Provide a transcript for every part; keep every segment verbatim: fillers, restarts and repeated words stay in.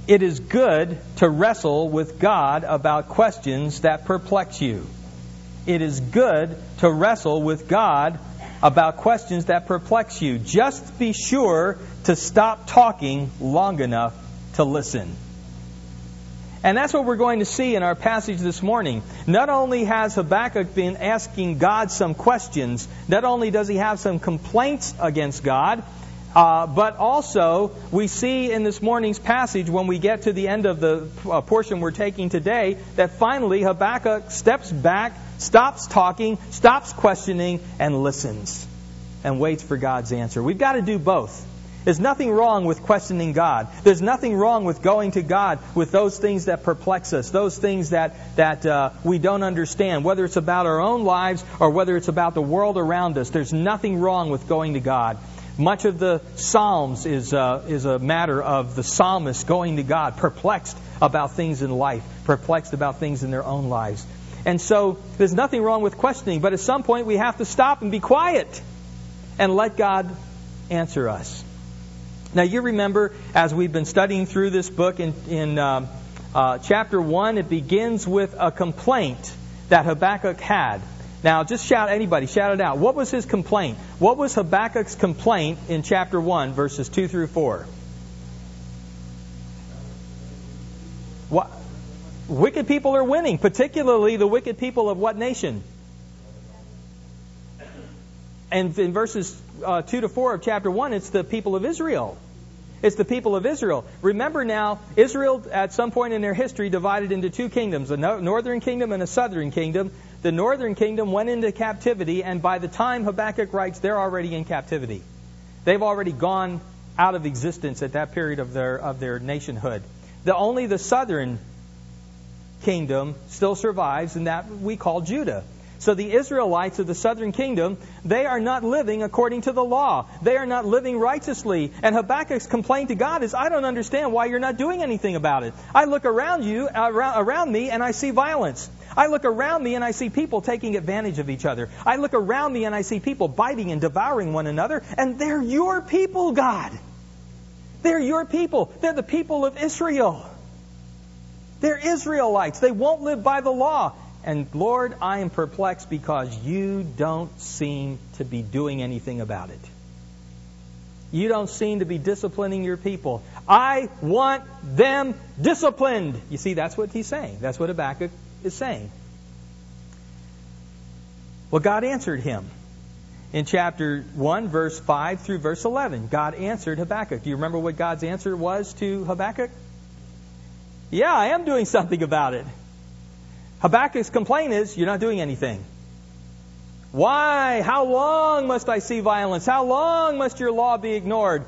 It is good to wrestle with God about questions that perplex you. It is good to wrestle with God about questions that perplex you. Just be sure to stop talking long enough to listen. And that's what we're going to see in our passage this morning. Not only has Habakkuk been asking God some questions, not only does he have some complaints against God, uh, but also we see in this morning's passage, when we get to the end of the uh, portion we're taking today, that finally Habakkuk steps back, stops talking, stops questioning, and listens, and waits for God's answer. We've got to do both. There's nothing wrong with questioning God. There's nothing wrong with going to God with those things that perplex us, those things that, that uh, we don't understand, whether it's about our own lives or whether it's about the world around us. There's nothing wrong with going to God. Much of the Psalms is, uh, is a matter of the psalmist going to God, perplexed about things in life, perplexed about things in their own lives. And so there's nothing wrong with questioning, but at some point we have to stop and be quiet and let God answer us. Now, you remember, as we've been studying through this book in, in uh, uh, chapter one, it begins with a complaint that Habakkuk had. Now, just shout, anybody, shout it out. What was his complaint? What was Habakkuk's complaint in chapter one, verses two through four? What? Wicked people are winning, particularly the wicked people of what nation? And in verses uh, two to four of chapter one, it's the people of Israel. It's the people of Israel. Remember now, Israel at some point in their history divided into two kingdoms, a no- northern kingdom and a southern kingdom. The northern kingdom went into captivity, and by the time Habakkuk writes, they're already in captivity. They've already gone out of existence at that period of their of their nationhood. The only the southern kingdom still survives, and that we call Judah. So the Israelites of the southern kingdom, they are not living according to the law. They are not living righteously. And Habakkuk's complaint to God is, I don't understand why you're not doing anything about it. I look around you, around, around me, and I see violence. I look around me and I see people taking advantage of each other. I look around me and I see people biting and devouring one another. And they're your people, God. They're your people. They're the people of Israel. They're Israelites. They won't live by the law. And Lord, I am perplexed because you don't seem to be doing anything about it. You don't seem to be disciplining your people. I want them disciplined. You see, that's what he's saying. That's what Habakkuk is saying. Well, God answered him. In chapter one, verse five through verse eleven, God answered Habakkuk. Do you remember what God's answer was to Habakkuk? Yeah, I am doing something about it. Habakkuk's complaint is, you're not doing anything. Why? How long must I see violence? How long must your law be ignored?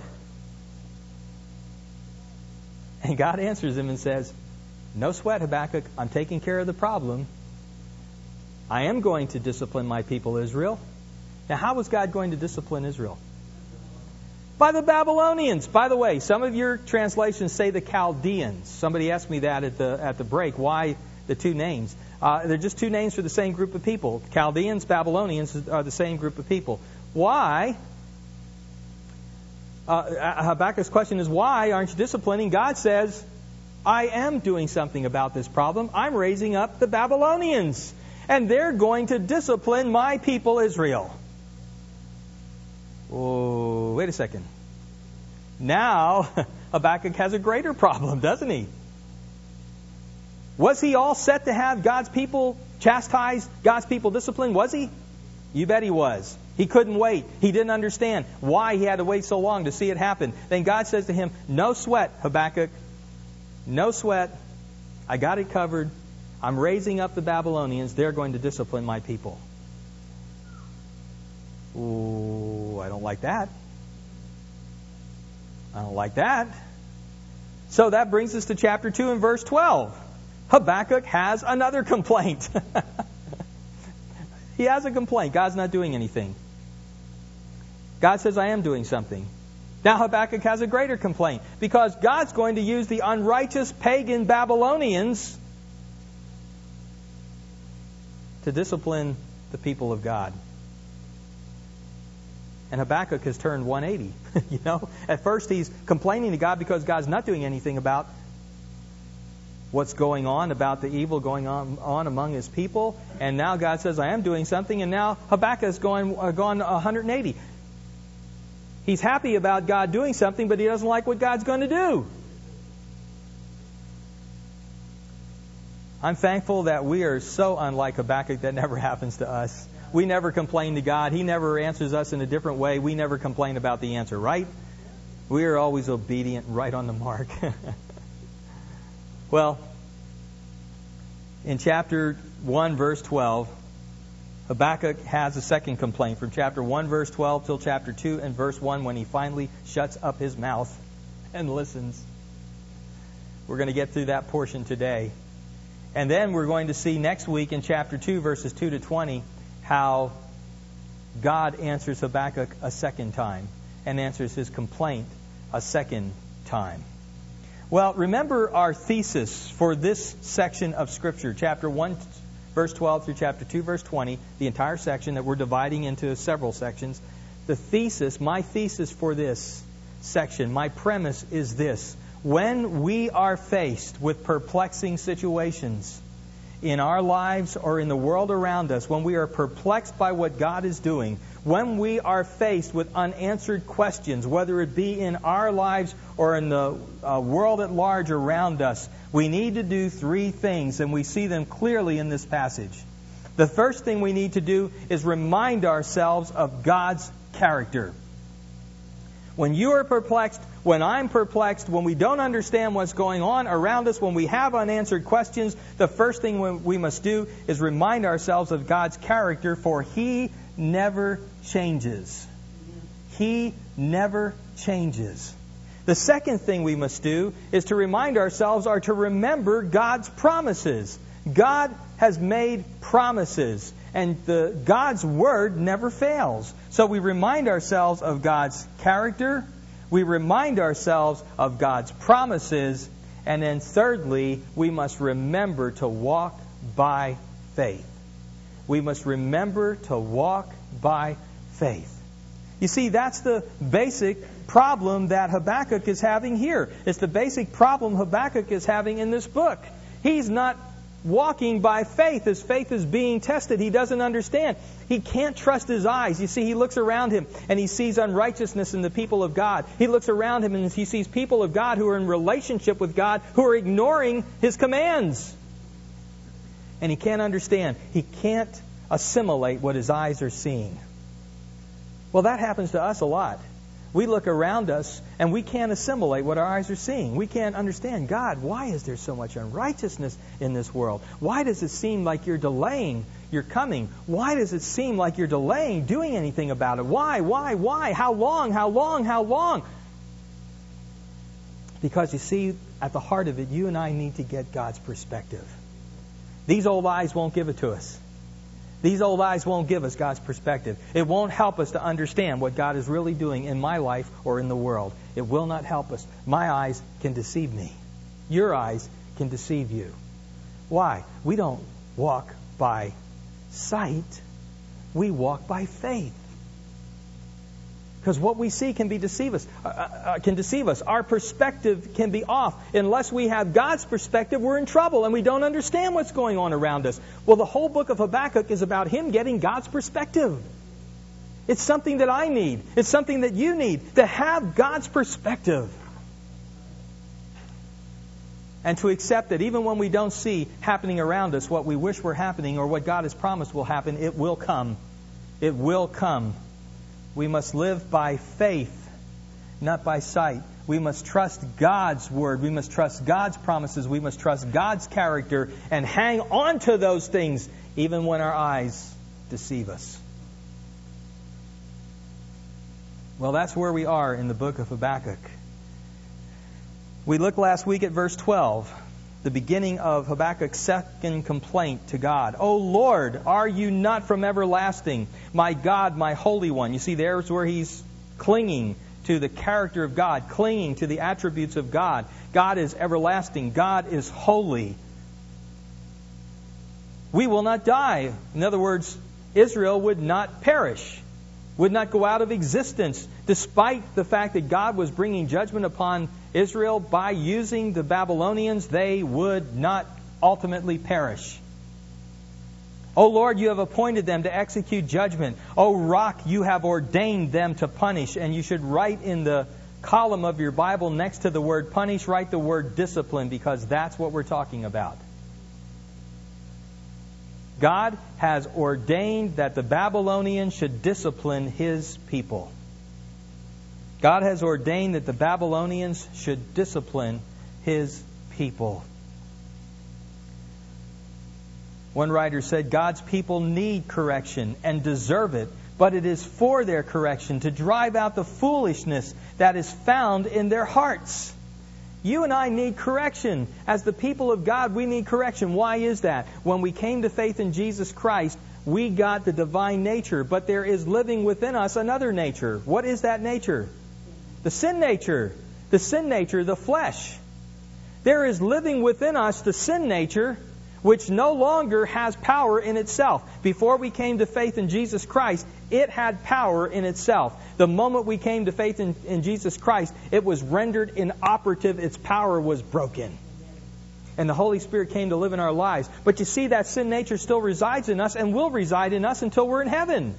And God answers him and says, no sweat, Habakkuk. I'm taking care of the problem. I am going to discipline my people Israel. Now, how was God going to discipline Israel? By the Babylonians. By the way, some of your translations say the Chaldeans. Somebody asked me that at the at the break. Why the two names? Uh, they're just two names for the same group of people. Chaldeans, Babylonians are the same group of people. Why? Uh, Habakkuk's question is, why aren't you disciplining? God says, I am doing something about this problem. I'm raising up the Babylonians. And they're going to discipline my people Israel. Oh, wait a second. Now, Habakkuk has a greater problem, doesn't he? Was he all set to have God's people chastised, God's people disciplined? Was he? You bet he was. He couldn't wait. He didn't understand why he had to wait so long to see it happen. Then God says to him, no sweat, Habakkuk. No sweat. I got it covered. I'm raising up the Babylonians. They're going to discipline my people. Ooh, I don't like that. I don't like that. So that brings us to chapter two and verse twelve. Habakkuk has another complaint. He has a complaint. God's not doing anything. God says, I am doing something. Now Habakkuk has a greater complaint because God's going to use the unrighteous pagan Babylonians to discipline the people of God. And Habakkuk has turned one eighty. You know, at first he's complaining to God because God's not doing anything about what's going on, about the evil going on, on among his people. And now God says, I am doing something. And now Habakkuk is going, uh, gone one hundred eighty. He's happy about God doing something, but he doesn't like what God's going to do. I'm thankful that we are so unlike Habakkuk that never happens to us. We never complain to God. He never answers us in a different way. We never complain about the answer, right? We are always obedient, right on the mark. Well, in chapter one, verse twelve, Habakkuk has a second complaint from chapter one, verse twelve, till chapter two and verse one, when he finally shuts up his mouth and listens. We're going to get through that portion today. And then we're going to see next week in chapter two, verses two to twenty, how God answers Habakkuk a second time and answers his complaint a second time. Well, remember our thesis for this section of Scripture, chapter one, verse twelve through chapter two, verse twenty, the entire section that we're dividing into several sections. The thesis, my thesis for this section, my premise is this. When we are faced with perplexing situations in our lives or in the world around us, when we are perplexed by what God is doing, when we are faced with unanswered questions, whether it be in our lives or in the uh, world at large around us, we need to do three things, and we see them clearly in this passage. The first thing we need to do is remind ourselves of God's character. When you are perplexed, when I'm perplexed, when we don't understand what's going on around us, when we have unanswered questions, the first thing we must do is remind ourselves of God's character, for He never changes. He never changes. The second thing we must do is to remind ourselves or to remember God's promises. God has made promises, and the God's Word never fails. So we remind ourselves of God's character, we remind ourselves of God's promises, and then thirdly, we must remember to walk by faith. We must remember to walk by faith. You see, that's the basic problem that Habakkuk is having here. It's the basic problem Habakkuk is having in this book. He's not walking by faith. His faith is being tested. He doesn't understand. He can't trust his eyes. You see, he looks around him and he sees unrighteousness in the people of God. He looks around him and he sees people of God who are in relationship with God who are ignoring His commands. And he can't understand. He can't assimilate what his eyes are seeing. Well, that happens to us a lot. We look around us and we can't assimilate what our eyes are seeing. We can't understand, God, why is there so much unrighteousness in this world? Why does it seem like you're delaying your coming? Why does it seem like you're delaying doing anything about it? Why, why, why? How long, how long, how long? Because you see, at the heart of it, you and I need to get God's perspective. These old eyes won't give it to us. These old eyes won't give us God's perspective. It won't help us to understand what God is really doing in my life or in the world. It will not help us. My eyes can deceive me. Your eyes can deceive you. Why? We don't walk by sight. We walk by faith. Because what we see can be deceive us. Uh, uh, can deceive us. Our perspective can be off. Unless we have God's perspective, we're in trouble and we don't understand what's going on around us. Well, the whole book of Habakkuk is about him getting God's perspective. It's something that I need. It's something that you need, to have God's perspective. And to accept that even when we don't see happening around us what we wish were happening or what God has promised will happen, it will come. It will come. We must live by faith, not by sight. We must trust God's Word. We must trust God's promises. We must trust God's character and hang on to those things even when our eyes deceive us. Well, that's where we are in the book of Habakkuk. We looked last week at verse twelve, the beginning of Habakkuk's second complaint to God. O Lord, are you not from everlasting? My God, my Holy One. You see, there's where he's clinging to the character of God, clinging to the attributes of God. God is everlasting. God is holy. We will not die. In other words, Israel would not perish, would not go out of existence, despite the fact that God was bringing judgment upon Israel, by using the Babylonians, they would not ultimately perish. O Lord, you have appointed them to execute judgment. O Rock, you have ordained them to punish. And you should write in the column of your Bible next to the word punish, write the word discipline, because that's what we're talking about. God has ordained that the Babylonians should discipline His people. God has ordained that the Babylonians should discipline His people. One writer said, God's people need correction and deserve it, but it is for their correction to drive out the foolishness that is found in their hearts. You and I need correction. As the people of God, we need correction. Why is that? When we came to faith in Jesus Christ, we got the divine nature, but there is living within us another nature. What is that nature? The sin nature. The sin nature, the flesh. There is living within us the sin nature, which no longer has power in itself. Before we came to faith in Jesus Christ, it had power in itself. The moment we came to faith in, in Jesus Christ, it was rendered inoperative. Its power was broken. And the Holy Spirit came to live in our lives. But you see, that sin nature still resides in us and will reside in us until we're in heaven.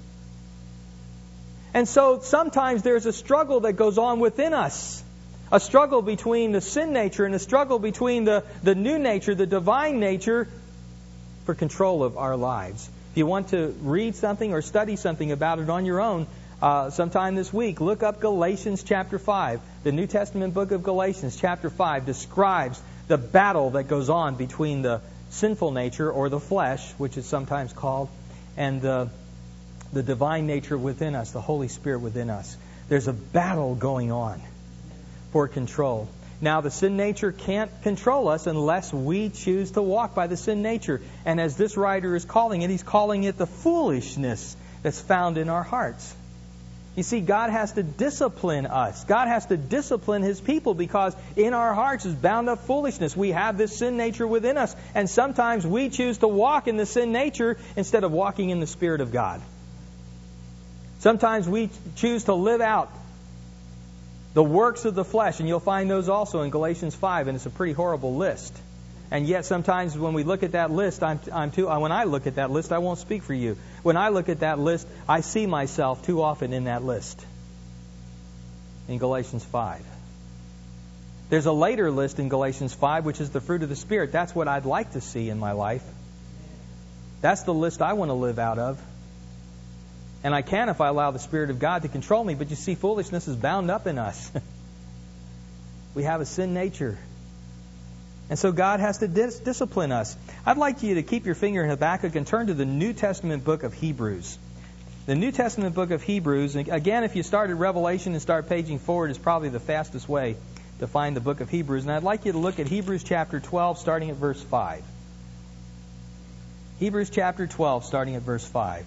And so sometimes there's a struggle that goes on within us. A struggle between the sin nature and a struggle between the, the new nature, the divine nature, for control of our lives. If you want to read something or study something about it on your own, uh, sometime this week, look up Galatians chapter five. The New Testament book of Galatians chapter five describes the battle that goes on between the sinful nature, or the flesh, which is sometimes called, and the, the divine nature within us, the Holy Spirit within us. There's a battle going on for control. Now, the sin nature can't control us unless we choose to walk by the sin nature. And as this writer is calling it, he's calling it the foolishness that's found in our hearts. You see, God has to discipline us. God has to discipline His people, because in our hearts is bound up foolishness. We have this sin nature within us, and sometimes we choose to walk in the sin nature instead of walking in the Spirit of God. Sometimes we choose to live out the works of the flesh, and you'll find those also in Galatians five, and it's a pretty horrible list. And yet sometimes when we look at that list, I'm, I'm too, when I look at that list, I won't speak for you. When I look at that list, I see myself too often in that list. In Galatians five. There's a later list in Galatians five, which is the fruit of the Spirit. That's what I'd like to see in my life. That's the list I want to live out of. And I can if I allow the Spirit of God to control me. But you see, foolishness is bound up in us. We have a sin nature. And so God has to dis- discipline us. I'd like you to keep your finger in Habakkuk and turn to the New Testament book of Hebrews. The New Testament book of Hebrews, again, if you start at Revelation and start paging forward, is probably the fastest way to find the book of Hebrews. And I'd like you to look at Hebrews chapter twelve, starting at verse five. Hebrews chapter twelve, starting at verse five.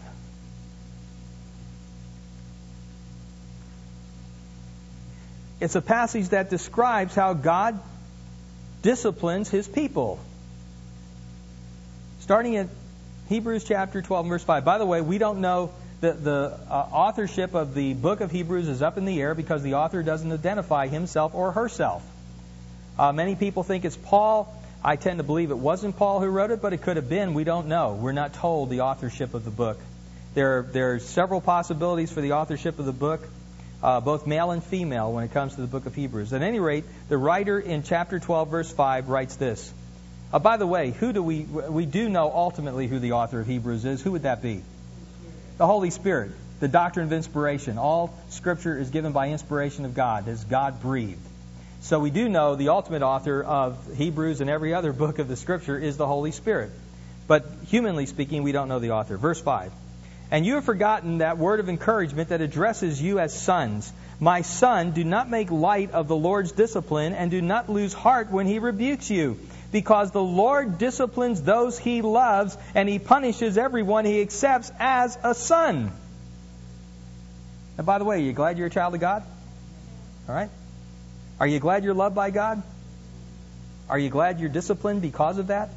It's a passage that describes how God disciplines His people. Starting at Hebrews chapter twelve, verse five. By the way, we don't know the, the uh, authorship of the book of Hebrews is up in the air because the author doesn't identify himself or herself. Uh, many people think it's Paul. I tend to believe it wasn't Paul who wrote it, but it could have been. We don't know. We're not told the authorship of the book. There, there are several possibilities for the authorship of the book. Uh, both male and female when it comes to the book of Hebrews. At any rate, the writer in chapter twelve, verse five, writes this. Uh, by the way, who do we we do know ultimately who the author of Hebrews is? Who would that be? The Holy Spirit. The doctrine of inspiration. All Scripture is given by inspiration of God, as God breathed. So we do know the ultimate author of Hebrews and every other book of the Scripture is the Holy Spirit. But humanly speaking, we don't know the author. Verse five. And you have forgotten that word of encouragement that addresses you as sons. My son, do not make light of the Lord's discipline, and do not lose heart when He rebukes you. Because the Lord disciplines those He loves, and He punishes everyone He accepts as a son. And by the way, are you glad you're a child of God? All right? Are you glad you're loved by God? Are you glad you're disciplined because of that?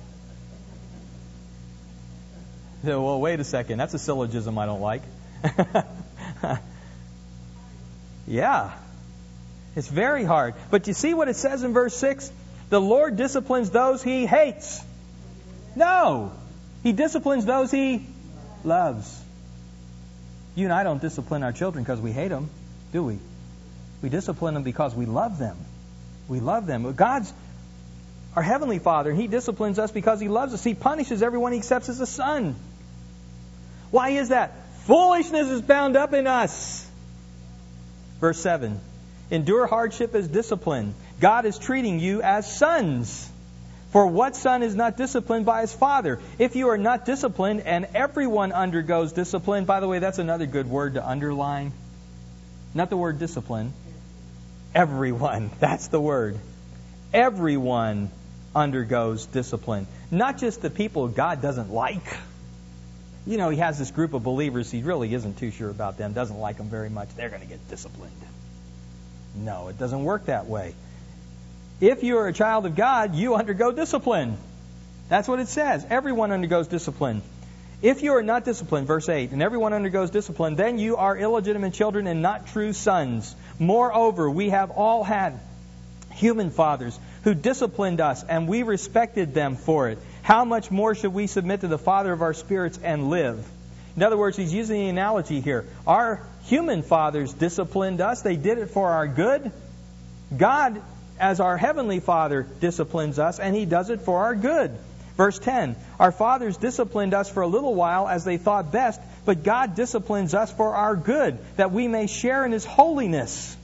Well, wait a second. That's a syllogism I don't like. Yeah. It's very hard. But you see what it says in verse six? The Lord disciplines those He hates. No. He disciplines those He loves. You and I don't discipline our children because we hate them, do we? We discipline them because we love them. We love them. God's our Heavenly Father, and He disciplines us because He loves us. He punishes everyone He accepts as a son. Why is that? Foolishness is bound up in us. Verse seven. Endure hardship as discipline. God is treating you as sons. For what son is not disciplined by his father? If you are not disciplined, and everyone undergoes discipline. By the way, that's another good word to underline. Not the word discipline. Everyone. That's the word. Everyone undergoes discipline. Not just the people God doesn't like. You know, He has this group of believers He really isn't too sure about them, doesn't like them very much. They're going to get disciplined. No, it doesn't work that way. If you are a child of God, you undergo discipline. That's what it says. Everyone undergoes discipline. If you are not disciplined, verse eight, and everyone undergoes discipline, then you are illegitimate children and not true sons. Moreover, we have all had human fathers who disciplined us, and we respected them for it. How much more should we submit to the Father of our spirits and live? In other words, he's using the analogy here. Our human fathers disciplined us. They did it for our good. God, as our Heavenly Father, disciplines us, and He does it for our good. Verse ten, our fathers disciplined us for a little while as they thought best, but God disciplines us for our good, that we may share in His holiness.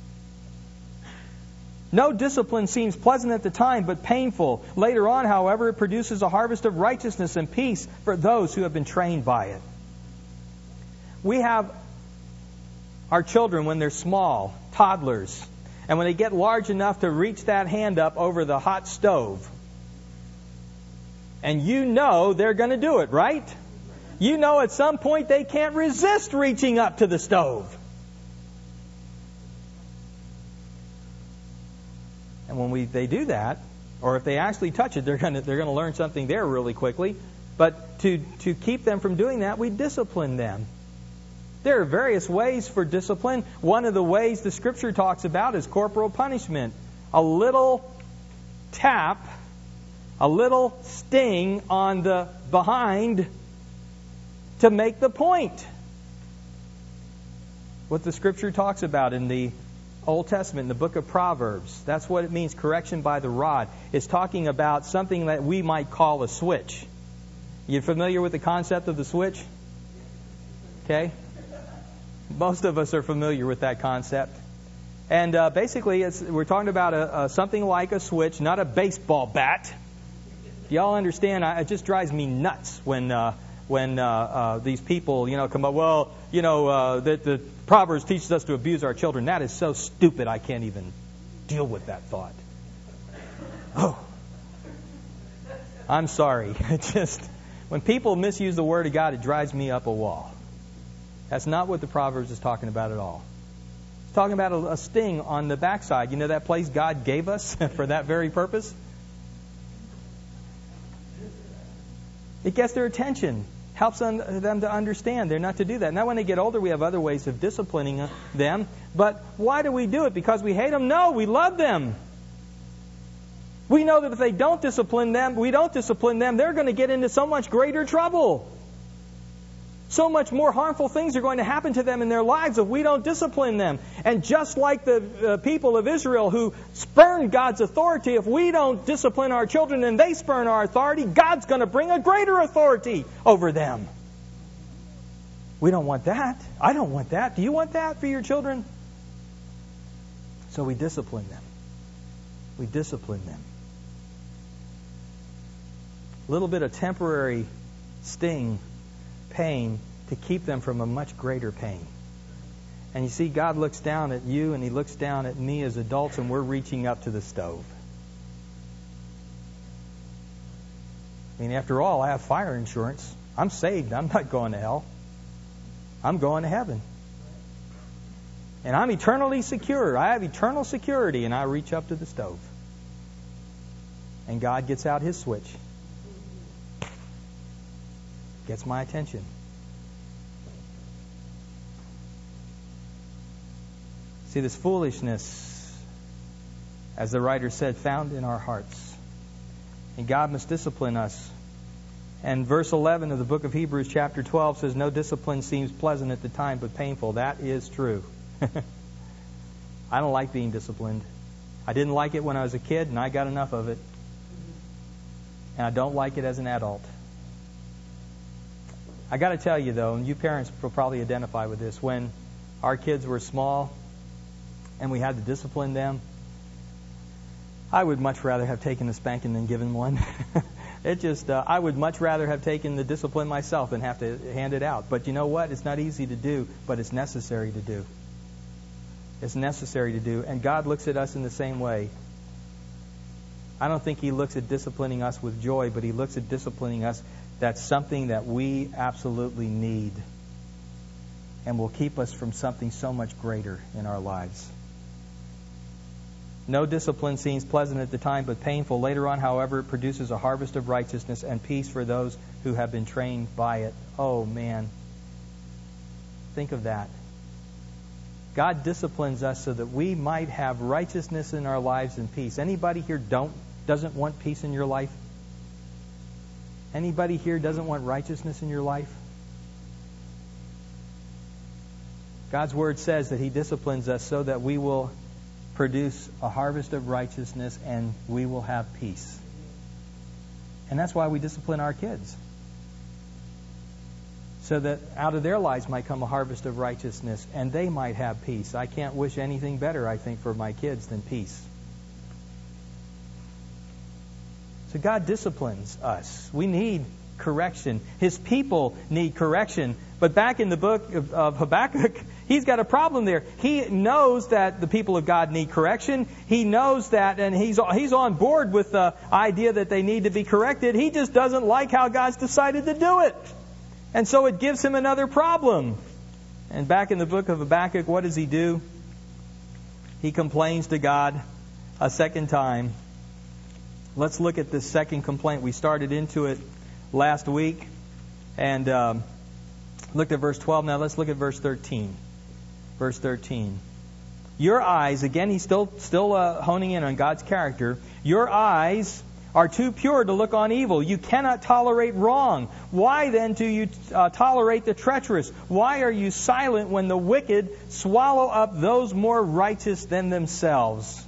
No discipline seems pleasant at the time, but painful. Later on, however, it produces a harvest of righteousness and peace for those who have been trained by it. We have our children when they're small, toddlers, and when they get large enough to reach that hand up over the hot stove. And you know they're going to do it, right? You know at some point they can't resist reaching up to the stove. And when we they do that, or if they actually touch it, they're going to they're going to learn something there really quickly. But to to keep them from doing that, we discipline them. There are various ways for discipline. One of the ways the Scripture talks about is corporal punishment. A little tap, a little sting on the behind to make the point. What the Scripture talks about in the Old Testament, in the book of Proverbs. That's what it means, correction by the rod. It's talking about something that we might call a switch. You familiar with the concept of the switch? Okay? Most of us are familiar with that concept. And uh, basically, it's, we're talking about a, a, something like a switch, not a baseball bat. Y'all understand? I, it just drives me nuts when uh, when uh, uh, these people, you know, come up. Well, you know, uh, the, the Proverbs teaches us to abuse our children. That is so stupid. I can't even deal with that thought. Oh, I'm sorry. It just when people misuse the Word of God, it drives me up a wall. That's not what the Proverbs is talking about at all. It's talking about a, a sting on the backside. You know that place God gave us for that very purpose? It gets their attention. Helps them to understand they're not to do that. Now when they get older, we have other ways of disciplining them. But why do we do it? Because we hate them? No, we love them. We know that if they don't discipline them, we don't discipline them, they're going to get into so much greater trouble. So much more harmful things are going to happen to them in their lives if we don't discipline them. And just like the uh, people of Israel who spurned God's authority, if we don't discipline our children and they spurn our authority, God's going to bring a greater authority over them. We don't want that. I don't want that. Do you want that for your children? So we discipline them. We discipline them. A little bit of temporary sting, pain, to keep them from a much greater pain. And you see, God looks down at you and He looks down at me as adults, and we're reaching up to the stove. I mean, after all, I have fire insurance. I'm saved. I'm not going to hell. I'm going to heaven. And I'm eternally secure. I have eternal security, and I reach up to the stove. And God gets out His switch. Gets my attention. See, this foolishness as the writer said, found in our hearts. And God must discipline us. And verse eleven of the book of Hebrews chapter twelve says, no discipline seems pleasant at the time, but painful. That is true. I don't like being disciplined. I didn't like it when I was a kid, and I got enough of it. And I don't like it as an adult. I got to tell you, though, and you parents will probably identify with this, when our kids were small and we had to discipline them, I would much rather have taken a spanking than given one. It just, uh, I would much rather have taken the discipline myself than have to hand it out. But you know what? It's not easy to do, but it's necessary to do. It's necessary to do. And God looks at us in the same way. I don't think He looks at disciplining us with joy, but He looks at disciplining us. That's something that we absolutely need and will keep us from something so much greater in our lives. No discipline seems pleasant at the time, but painful. Later on, however, it produces a harvest of righteousness and peace for those who have been trained by it. Oh, man. Think of that. God disciplines us so that we might have righteousness in our lives and peace. Anybody here don't doesn't want peace in your life? Anybody here doesn't want righteousness in your life? God's Word says that He disciplines us so that we will produce a harvest of righteousness and we will have peace. And that's why we discipline our kids. So that out of their lives might come a harvest of righteousness and they might have peace. I can't wish anything better, I think, for my kids than peace. So God disciplines us. We need correction. His people need correction. But back in the book of, of Habakkuk, he's got a problem there. He knows that the people of God need correction. He knows that, and he's he's on board with the idea that they need to be corrected. He just doesn't like how God's decided to do it. And so it gives him another problem. And back in the book of Habakkuk, what does he do? He complains to God a second time. Let's look at this second complaint. We started into it last week and um, looked at verse twelve. Now let's look at verse thirteen. Verse thirteen. Your eyes, again, he's still still uh, honing in on God's character. Your eyes are too pure to look on evil. You cannot tolerate wrong. Why then do you uh, tolerate the treacherous? Why are you silent when the wicked swallow up those more righteous than themselves?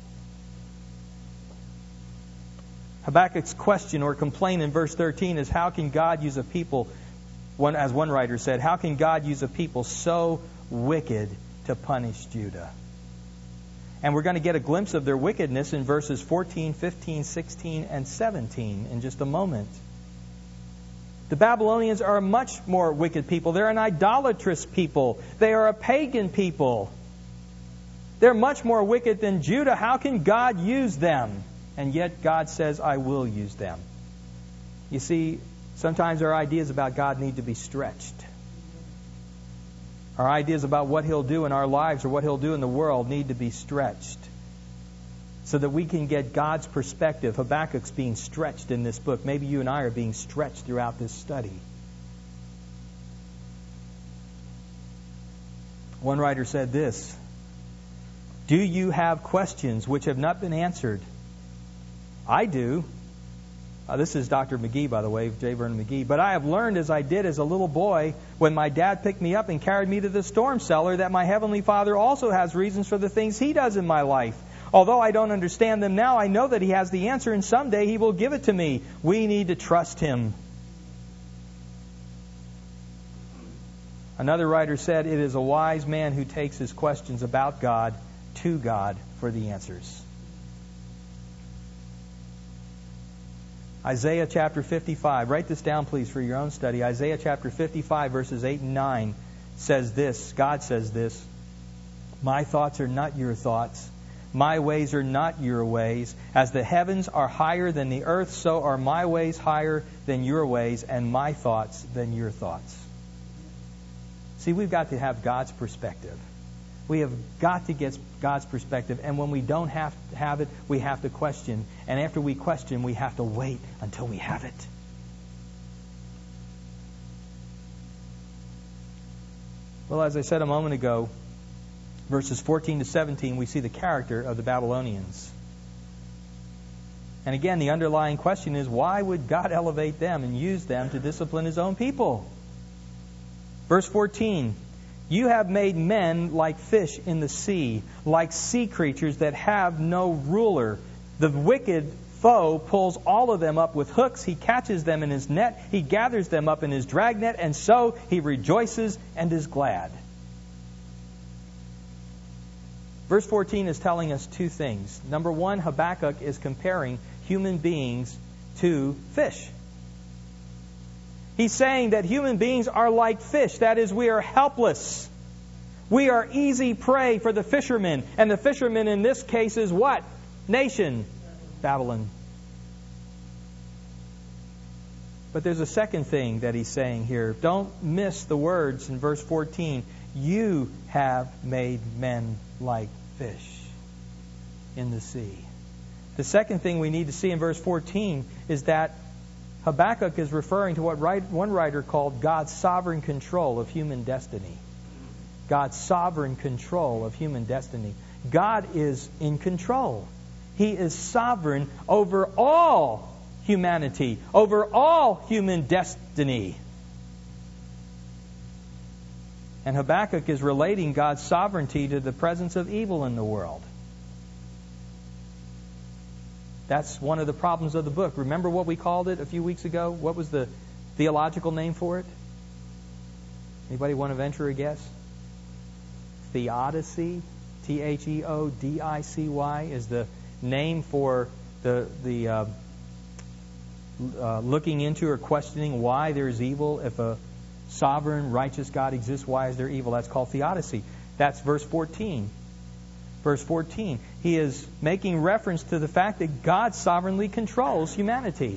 Habakkuk's question or complaint in verse thirteen is, how can God use a people, one, as one writer said, how can God use a people so wicked to punish Judah? And we're going to get a glimpse of their wickedness in verses fourteen, fifteen, sixteen, and seventeen in just a moment. The Babylonians are a much more wicked people. They're an idolatrous people. They are a pagan people. They're much more wicked than Judah. How can God use them? And yet God says, I will use them. You see, sometimes our ideas about God need to be stretched. Our ideas about what He'll do in our lives or what He'll do in the world need to be stretched so that we can get God's perspective. Habakkuk's being stretched in this book. Maybe you and I are being stretched throughout this study. One writer said this, do you have questions which have not been answered? I do. Uh, this is Doctor McGee, by the way, J. Vernon McGee. But I have learned as I did as a little boy when my dad picked me up and carried me to the storm cellar that my Heavenly Father also has reasons for the things He does in my life. Although I don't understand them now, I know that He has the answer and someday He will give it to me. We need to trust Him. Another writer said, it is a wise man who takes his questions about God to God for the answers. Isaiah chapter fifty-five. Write this down, please, for your own study. Isaiah chapter fifty-five, verses eight and nine says this. God says this. My thoughts are not your thoughts. My ways are not your ways. As the heavens are higher than the earth, so are my ways higher than your ways, and my thoughts than your thoughts. See, we've got to have God's perspective. We have got to get God's perspective. And when we don't have to have it, we have to question. And after we question, we have to wait until we have it. Well, as I said a moment ago, verses fourteen to seventeen, we see the character of the Babylonians. And again, the underlying question is, why would God elevate them and use them to discipline His own people? Verse fourteen, you have made men like fish in the sea, like sea creatures that have no ruler. The wicked foe pulls all of them up with hooks. He catches them in his net. He gathers them up in his dragnet, and so he rejoices and is glad. Verse fourteen is telling us two things. Number one, Habakkuk is comparing human beings to fish. He's saying that human beings are like fish. That is, we are helpless. We are easy prey for the fishermen. And the fishermen in this case is what? Nation. Babylon. But there's a second thing that he's saying here. Don't miss the words in verse fourteen. You have made men like fish in the sea. The second thing we need to see in verse fourteen is that Habakkuk is referring to what one writer called God's sovereign control of human destiny. God's sovereign control of human destiny. God is in control. He is sovereign over all humanity, over all human destiny. And Habakkuk is relating God's sovereignty to the presence of evil in the world. That's one of the problems of the book. Remember what we called it a few weeks ago? What was the theological name for it? Anybody want to venture a guess? Theodicy, T H E O D I C Y, is the name for the the uh, uh, looking into or questioning why there's evil. If a sovereign, righteous God exists, why is there evil? That's called theodicy. That's verse fourteen. Verse fourteen, he is making reference to the fact that God sovereignly controls humanity.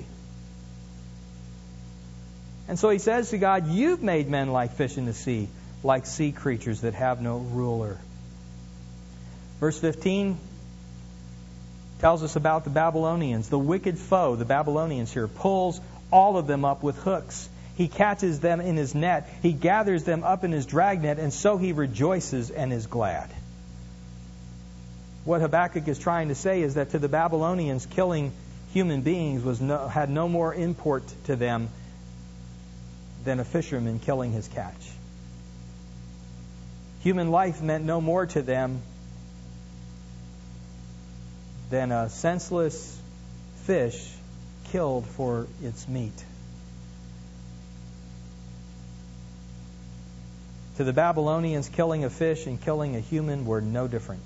And so he says to God, you've made men like fish in the sea, like sea creatures that have no ruler. Verse fifteen tells us about the Babylonians. The wicked foe, the Babylonians here, pulls all of them up with hooks. He catches them in his net. He gathers them up in his dragnet, and so he rejoices and is glad. What Habakkuk is trying to say is that to the Babylonians, killing human beings was no, had no more import to them than a fisherman killing his catch. Human life meant no more to them than a senseless fish killed for its meat. To the Babylonians, killing a fish and killing a human were no different.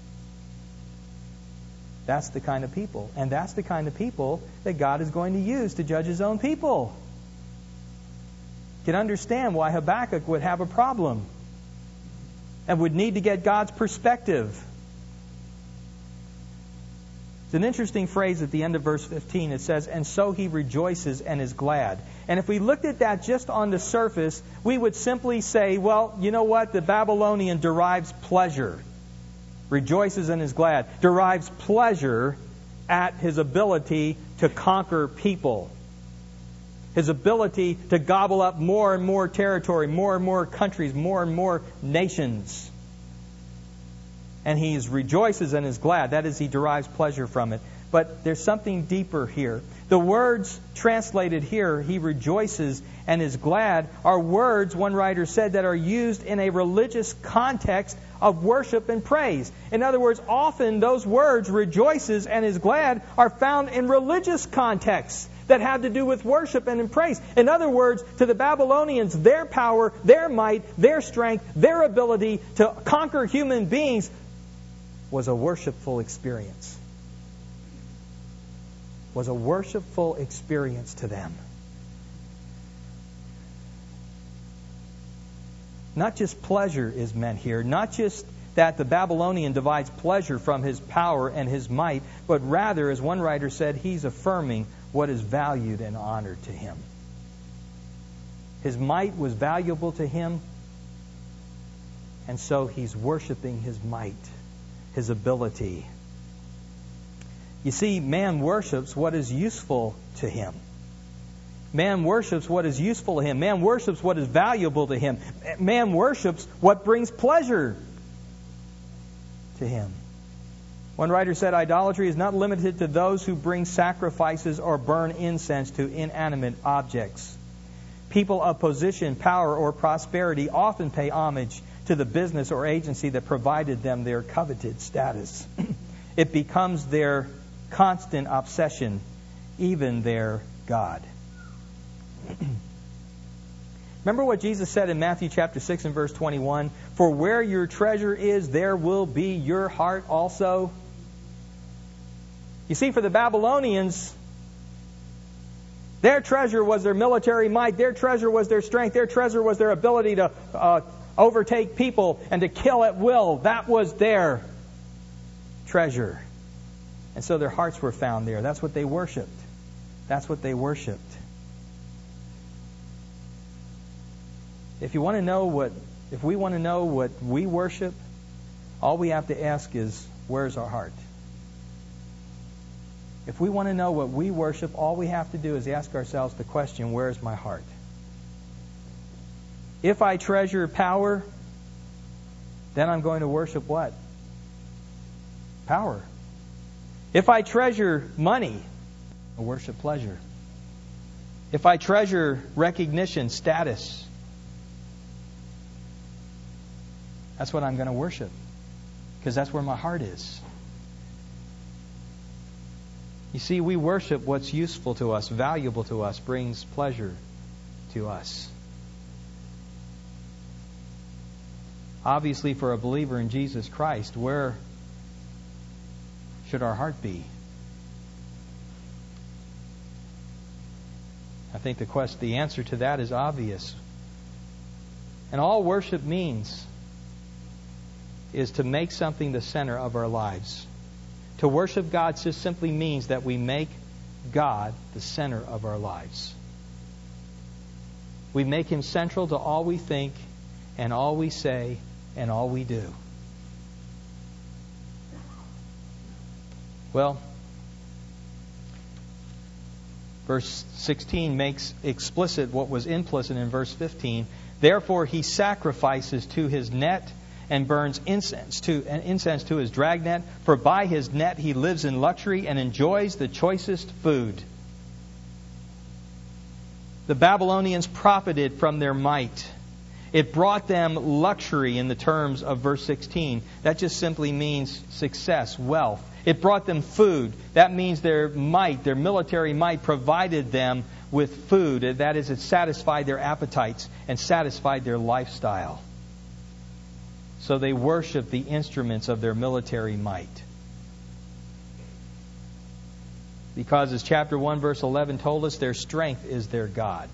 That's the kind of people. And that's the kind of people that God is going to use to judge His own people. You can understand why Habakkuk would have a problem and would need to get God's perspective. It's an interesting phrase at the end of verse fifteen. It says, and so he rejoices and is glad. And if we looked at that just on the surface, we would simply say, well, you know what? The Babylonian derives pleasure. Rejoices and is glad. Derives pleasure at his ability to conquer people. His ability to gobble up more and more territory, more and more countries, more and more nations. And he rejoices and is glad. That is, he derives pleasure from it. But there's something deeper here. The words translated here, he rejoices and is glad, are words, one writer said, that are used in a religious context of worship and praise. In other words, often those words, rejoices and is glad, are found in religious contexts that have to do with worship and in praise. In other words, to the Babylonians, their power, their might, their strength, their ability to conquer human beings was a worshipful experience. Was a worshipful experience to them. Not just pleasure is meant here, not just that the Babylonian derives pleasure from his power and his might, but rather, as one writer said, he's affirming what is valued and honored to him. His might was valuable to him, and so he's worshiping his might, his ability. You see, man worships what is useful to him. Man worships what is useful to him. Man worships what is valuable to him. Man worships what brings pleasure to him. One writer said, idolatry is not limited to those who bring sacrifices or burn incense to inanimate objects. People of position, power, or prosperity often pay homage to the business or agency that provided them their coveted status. It becomes their constant obsession, even their God. Remember what Jesus said in Matthew chapter six and verse twenty-one? For where your treasure is, there will be your heart also. You see, for the Babylonians, their treasure was their military might. Their treasure was their strength. Their treasure was their ability to uh, overtake people and to kill at will. That was their treasure. And so their hearts were found there. That's what they worshipped. That's what they worshipped. If you want to know what, if we want to know what we worship, all we have to ask is, where's our heart? If we want to know what we worship, all we have to do is ask ourselves the question, where's my heart? If I treasure power, then I'm going to worship what? Power. If I treasure money, I worship pleasure. If I treasure recognition, status, that's what I'm going to worship, because that's where my heart is. You see, we worship what's useful to us, valuable to us, brings pleasure to us. Obviously, for a believer in Jesus Christ, where should our heart be? I think the quest, the answer to that is obvious. And all worship means is to make something the center of our lives. To worship God just simply means that we make God the center of our lives. We make Him central to all we think and all we say and all we do. Well, verse sixteen makes explicit what was implicit in verse fifteen. Therefore he sacrifices to his net and burns incense to incense to his dragnet, for by his net he lives in luxury and enjoys the choicest food. The Babylonians profited from their might. It brought them luxury in the terms of verse sixteen. That just simply means success, wealth. It brought them food. That means their might, their military might, provided them with food. That is, it satisfied their appetites and satisfied their lifestyle. So they worship the instruments of their military might. Because as chapter one verse eleven told us, their strength is their God.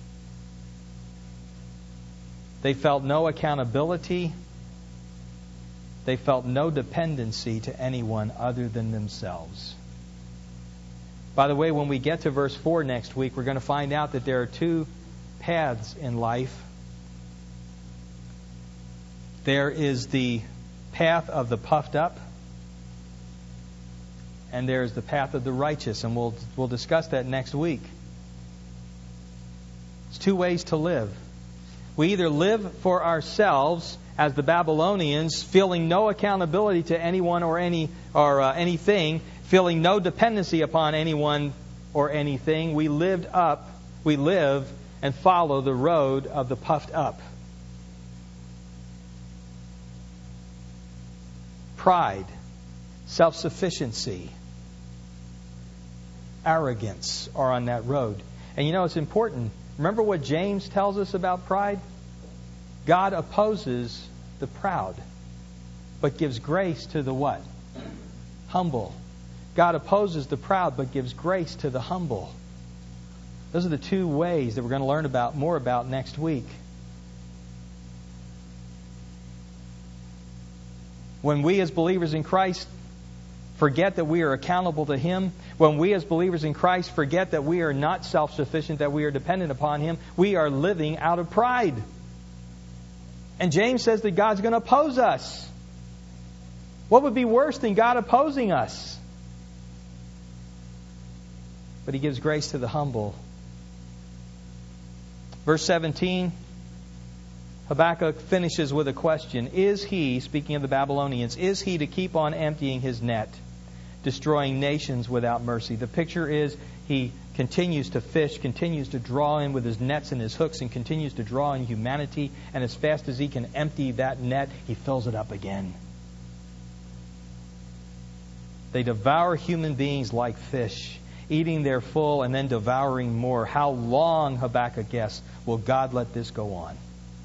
They felt no accountability. They felt no dependency to anyone other than themselves. By the way, when we get to verse four next week, we're going to find out that there are two paths in life. There is the path of the puffed up, and there is the path of the righteous, and we'll we'll discuss that next week. It's two ways to live. We either live for ourselves, as the Babylonians, feeling no accountability to anyone or any or uh, anything, feeling no dependency upon anyone or anything. We lived up, we live and follow the road of the puffed up. Pride, self-sufficiency, arrogance are on that road. And you know, it's important. Remember what James tells us about pride? God opposes the proud, but gives grace to the what? Humble. God opposes the proud, but gives grace to the humble. Those are the two ways that we're going to learn about more about next week. When we as believers in Christ forget that we are accountable to Him, when we as believers in Christ forget that we are not self-sufficient, that we are dependent upon Him, we are living out of pride. And James says that God's going to oppose us. What would be worse than God opposing us? But He gives grace to the humble. Verse seventeen, Habakkuk finishes with a question. Is he, speaking of the Babylonians, is he to keep on emptying his net, destroying nations without mercy? The picture is he continues to fish, continues to draw in with his nets and his hooks, and continues to draw in humanity, and as fast as he can empty that net, he fills it up again. They devour human beings like fish, eating their full and then devouring more. How long, Habakkuk guessed, will God let this go on?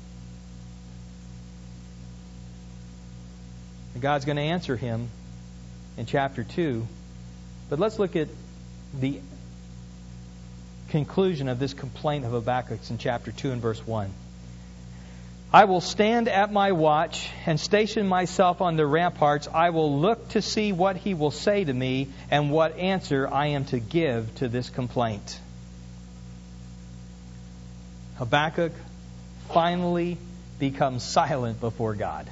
And God's going to answer him in chapter two. But let's look at the conclusion of this complaint of Habakkuk's in chapter two and verse one. I will stand at my watch and station myself on the ramparts. I will look to see what he will say to me and what answer I am to give to this complaint. Habakkuk finally becomes silent before God.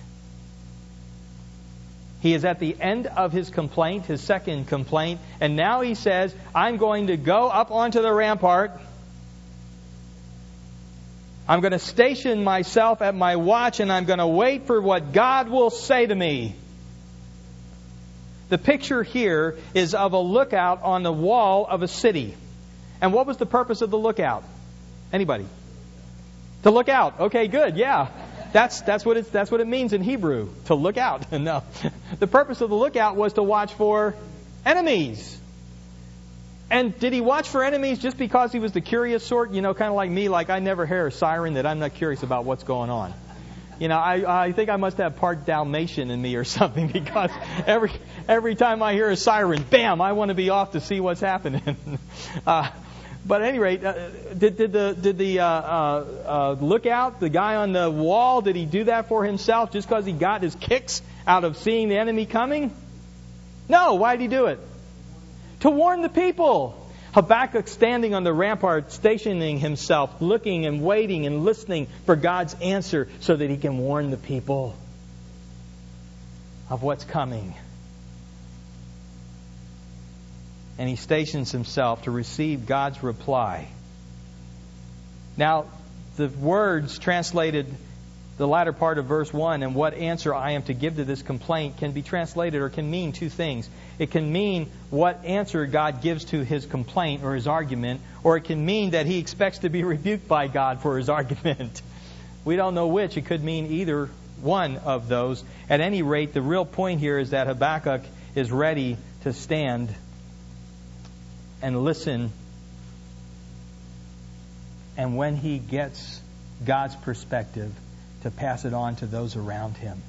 He is at the end of his complaint, his second complaint, and now he says, I'm going to go up onto the rampart. I'm going to station myself at my watch, and I'm going to wait for what God will say to me. The picture here is of a lookout on the wall of a city. And what was the purpose of the lookout? Anybody? To look out. Okay, good. Yeah. That's that's what it's that's what it means in Hebrew, to look out. No. The purpose of the lookout was to watch for enemies. And did he watch for enemies just because he was the curious sort? You know, kind of like me, like I never hear a siren that I'm not curious about what's going on. You know, I I think I must have part Dalmatian in me or something, because every every time I hear a siren, bam, I want to be off to see what's happening. uh, But at any rate, uh, did, did the did the uh, uh, uh, lookout, the guy on the wall, did he do that for himself just because he got his kicks out of seeing the enemy coming? No. Why did he do it? To warn the people. Habakkuk standing on the rampart, stationing himself, looking and waiting and listening for God's answer so that he can warn the people of what's coming. And he stations himself to receive God's reply. Now, the words translated the latter part of verse one, and what answer I am to give to this complaint, can be translated or can mean two things. It can mean what answer God gives to his complaint or his argument, or it can mean that he expects to be rebuked by God for his argument. We don't know which. It could mean either one of those. At any rate, the real point here is that Habakkuk is ready to stand and listen. And when he gets God's perspective, to pass it on to those around him.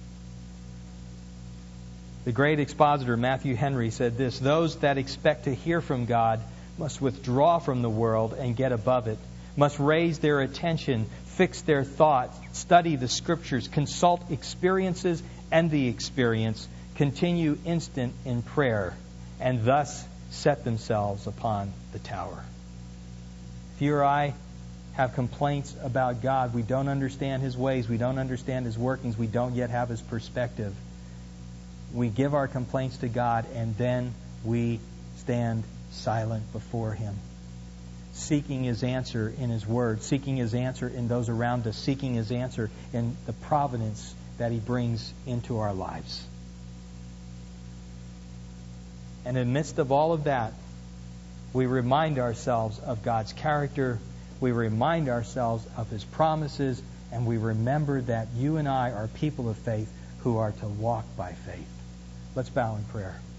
The great expositor Matthew Henry said this: those that expect to hear from God must withdraw from the world and get above it, must raise their attention, fix their thoughts, study the Scriptures, consult experiences and the experience, continue instant in prayer, and thus set themselves upon the tower. If you or I have complaints about God, we don't understand His ways, we don't understand His workings, we don't yet have His perspective, we give our complaints to God, and then we stand silent before Him, seeking His answer in His Word, seeking His answer in those around us, seeking His answer in the providence that He brings into our lives. And in the midst of all of that, we remind ourselves of God's character, we remind ourselves of His promises, and we remember that you and I are people of faith who are to walk by faith. Let's bow in prayer.